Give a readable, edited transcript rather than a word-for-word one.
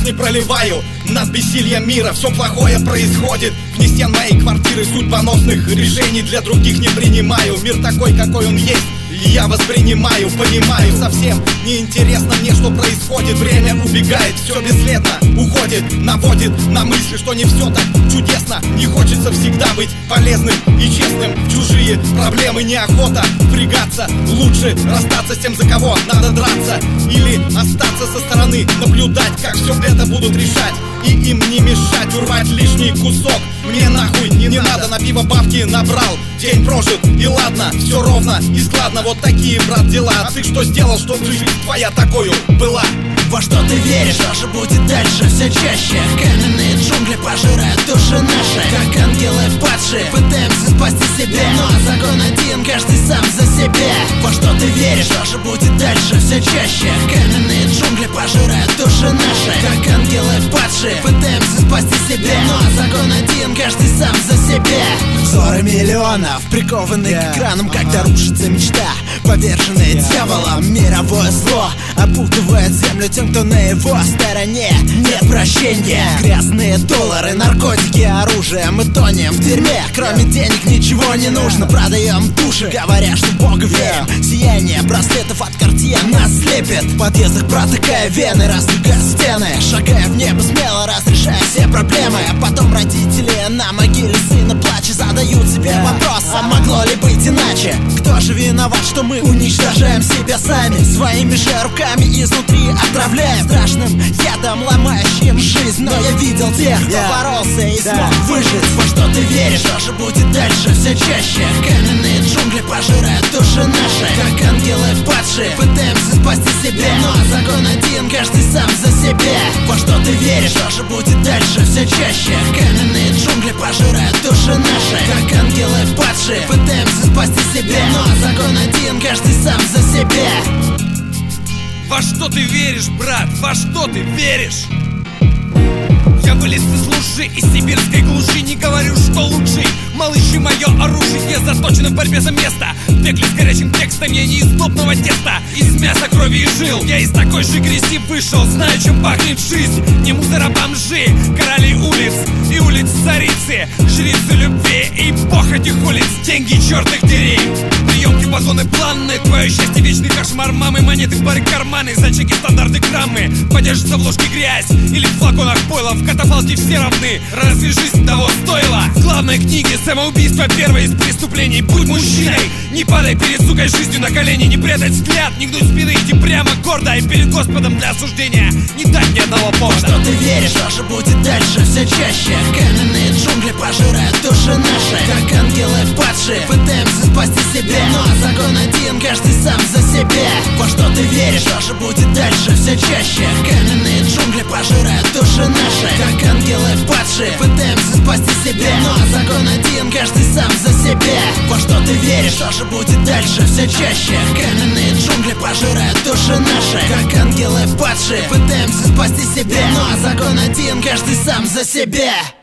не проливаю над бессильем мира. Все плохое происходит вне стен моей квартиры. Судьбоносных решений для других не принимаю. Мир такой, какой он есть, и я воспринимаю, понимаю. Совсем неинтересно мне, что происходит. Время убегает, все бесследно уходит. Наводит на мысли, что не все так чудесно. Не хочется всегда быть полезным и честным. Чужие проблемы неохота впрягаться. Лучше расстаться с тем, за кого надо драться. Или остаться со стороны, наблюдать, как все это будут решать. И им не мешать, урвать лишний кусок. Мне нахуй не надо, на пиво бабки набрал. День прожит, и ладно, все ровно и складно. Вот такие, брат, дела. А ты что сделал, чтобы жизнь твоя такою была? Во что ты веришь, что же будет дальше все чаще? Каменные джунгли пожирают души наши, как ангелы падшие. Пытаемся спасти себя, но закон один, каждый сам за себя. Во что ты веришь, что же будет дальше все чаще? Каменные джунгли пожирают души наши, как ангелы падшие. Пытаемся спасти себя, но закон один, каждый сам за себя. Взоры миллионов, прикованные к экранам, когда рушится мечта. Поверженные дьяволом, мировое зло опутывает землю тем, кто на его стороне. Нет прощения, грязные доллары, наркотики, оружие. Мы тонем в дерьме, кроме денег ничего не нужно. Продаем души, говоря, что в Бога верим. Сияние браслетов от Cartier нас слепит. В подъездах протыкая вены, раздвигая стены, шагая в небо смело, разрешая все проблемы. А потом родители на могиле сына плача задают себе вопрос: а могло ли быть иначе? Кто же виноват, что мы уничтожаем себя сами? Своими же руками изнутри отравляем страшным ядом, ломающим жизнь. Но я видел тех, кто боролся и смог выжить. Во что ты веришь, что же будет дальше все чаще? Каменные джунгли пожирают души наши, как ангелы падшие. Пытаемся спасти себя, но закон один, каждый сам за себя. Во что ты веришь, что же будет дальше все чаще? Каменные джунгли пожирают души наши, как ангелы падшие. Пытаемся спасти себя, но закон один, каждый сам за себя. Во что ты веришь, брат? Во что ты веришь? Я вылез из лужи, из сибирской глуши. Не говорю, что лучший. Малыши, мое оружие заточено в борьбе за место. В пекле с горячим текстом я не из топного теста, из мяса, крови и жил. Я из такой же грязи вышел, знаю, чем пахнет жизнь. Не мусора, бомжи, короли улиц и улиц царицы, жрицы любви и похоти улиц, деньги черных дверей. Приемки, погоны, планы, твое счастье, вечный кошмар. Мамы, монеты, бары, карманы, за чеки, стандарты, граммы. Подержится в ложке грязь или в флаконах пойла. В катафалке все равны, разве жизнь того стоила? В главной книге самоубийство первое из преступлений. Будь мужчиной, не падай перед сукой жизнью на колени. Не прятать взгляд, не гнуть спины, иди прямо гордо. И перед Господом для осуждения не дать ни одного повода. Во что ты веришь, что же будет дальше все чаще? Каменные джунгли пожирают души наши, как ангелы падшие. Пытаемся спасти себя, но закон один, каждый сам за себя. Во что ты веришь, что же будет дальше все чаще? Каменные джунгли пожирают души наши, как ангелы падшие. Пытаемся спасти себя, но закон один, каждый сам за себя. Во что ты веришь, что же будет дальше все чаще? Каменные джунгли пожирают души наши, как ангелы падшие. Пытаемся спасти себя, но закон один, каждый сам за себя.